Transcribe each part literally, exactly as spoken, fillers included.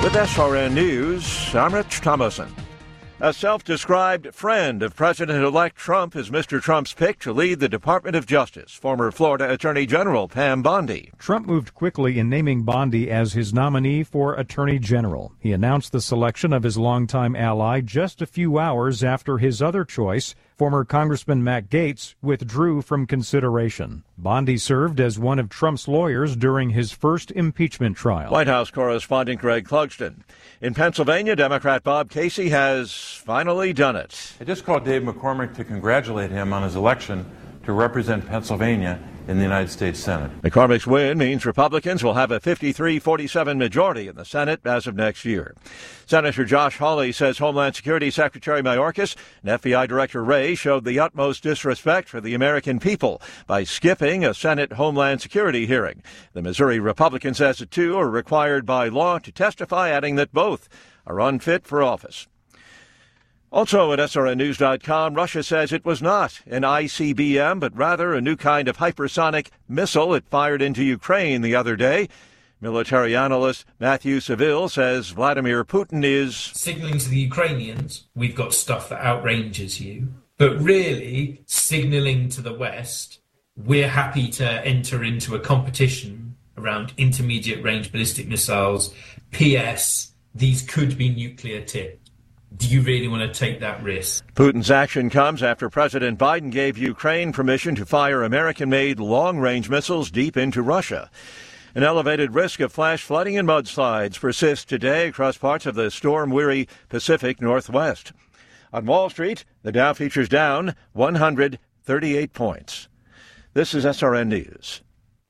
With S R N News, I'm Rich Thomason. A self-described friend of President-elect Trump is Mister Trump's pick to lead the Department of Justice, former Florida Attorney General Pam Bondi. Trump moved quickly in naming Bondi as his nominee for Attorney General. He announced the selection of his longtime ally just a few hours after his other choice, former Congressman Matt Gaetz, withdrew from consideration. Bondi served as one of Trump's lawyers during his first impeachment trial. White House correspondent Greg Clugston. In Pennsylvania, Democrat Bob Casey has finally done it. I just called Dave McCormick to congratulate him on his election to represent Pennsylvania in the United States Senate. McCormick's win means Republicans will have a fifty-three forty-seven majority in the Senate as of next year. Senator Josh Hawley says Homeland Security Secretary Mayorkas and F B I Director Wray showed the utmost disrespect for the American people by skipping a Senate Homeland Security hearing. The Missouri Republican says the two are required by law to testify, adding that both are unfit for office. Also at S R N news dot com, Russia says it was not an I C B M, but rather a new kind of hypersonic missile it fired into Ukraine the other day. Military analyst Matthew Seville says Vladimir Putin is signaling to the Ukrainians, we've got stuff that outranges you, but really signaling to the West, we're happy to enter into a competition around intermediate range ballistic missiles. P S. These could be nuclear tipped. Do you really want to take that risk? Putin's action comes after President Biden gave Ukraine permission to fire American-made long-range missiles deep into Russia. An elevated risk of flash flooding and mudslides persists today across parts of the storm-weary Pacific Northwest. On Wall Street, the Dow features down one hundred thirty-eight points. This is S R N News.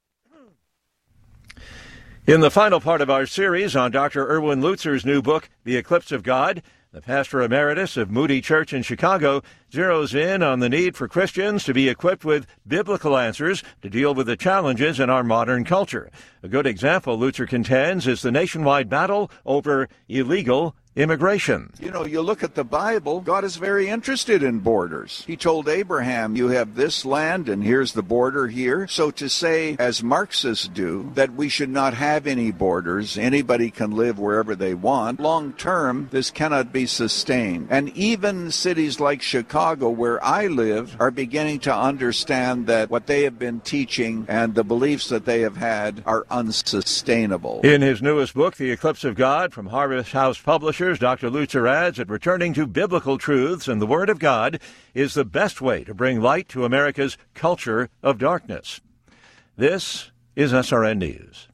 In the final part of our series on Doctor Erwin Lutzer's new book, The Eclipse of God, the pastor emeritus of Moody Church in Chicago zeroes in on the need for Christians to be equipped with biblical answers to deal with the challenges in our modern culture. A good example, Lutzer contends, is the nationwide battle over illegal immigration. You know, you look at the Bible, God is very interested in borders. He told Abraham, you have this land and here's the border here. So to say, as Marxists do, that we should not have any borders, anybody can live wherever they want, long term, this cannot be sustained. And even cities like Chicago, where I live, are beginning to understand that what they have been teaching and the beliefs that they have had are unsustainable. In his newest book, The Eclipse of God, from Harvest House Publishers, Doctor Lutzer adds that returning to biblical truths and the Word of God is the best way to bring light to America's culture of darkness. This is S R N News.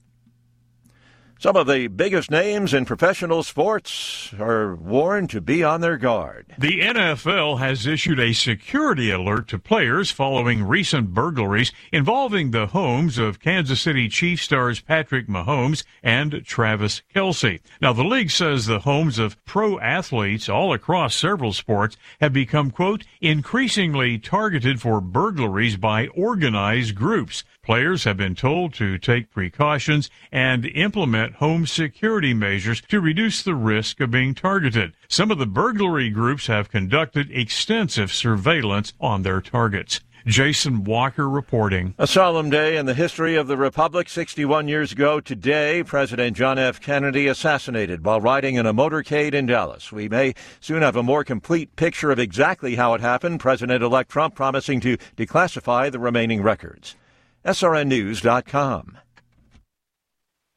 Some of the biggest names in professional sports are warned to be on their guard. The N F L has issued a security alert to players following recent burglaries involving the homes of Kansas City Chiefs stars Patrick Mahomes and Travis Kelce. Now, the league says the homes of pro athletes all across several sports have become, quote, increasingly targeted for burglaries by organized groups. Players have been told to take precautions and implement home security measures to reduce the risk of being targeted. Some of the burglary groups have conducted extensive surveillance on their targets. Jason Walker reporting. A solemn day in the history of the Republic. sixty-one years ago today, President John F. Kennedy assassinated while riding in a motorcade in Dallas. We may soon have a more complete picture of exactly how it happened, President-elect Trump promising to declassify the remaining records. S R N news dot com.